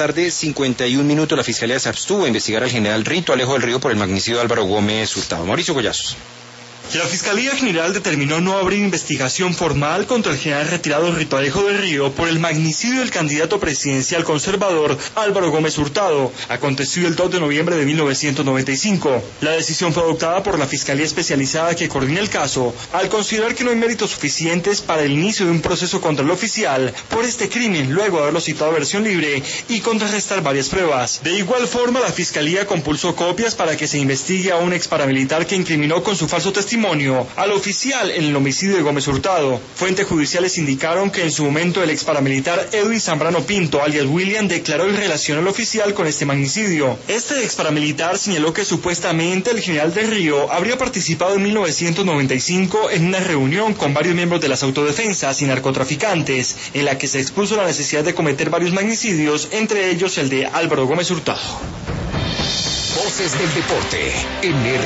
tarde, 51 minutos, la Fiscalía se abstuvo a investigar al general Rito Alejo del Río por el magnicidio de Álvaro Gómez Hurtado. Mauricio Collazos. La Fiscalía General determinó no abrir investigación formal contra el general retirado Rito Alejo del Río por el magnicidio del candidato presidencial conservador Álvaro Gómez Hurtado, acontecido el 2 de noviembre de 1995. La decisión fue adoptada por la Fiscalía Especializada que coordina el caso, al considerar que no hay méritos suficientes para el inicio de un proceso contra el oficial por este crimen, luego de haberlo citado a versión libre y contrarrestar varias pruebas. De igual forma, la Fiscalía compulsó copias para que se investigue a un ex paramilitar que incriminó con su falso testimonio al oficial en el homicidio de Gómez Hurtado. Fuentes judiciales indicaron que en su momento el ex paramilitar Edwin Zambrano Pinto, alias William, declaró en relación al oficial con este magnicidio. Este ex paramilitar señaló que supuestamente el general del Río habría participado en 1995 en una reunión con varios miembros de las autodefensas y narcotraficantes, en la que se expuso la necesidad de cometer varios magnicidios, entre ellos el de Álvaro Gómez Hurtado. Voces del deporte en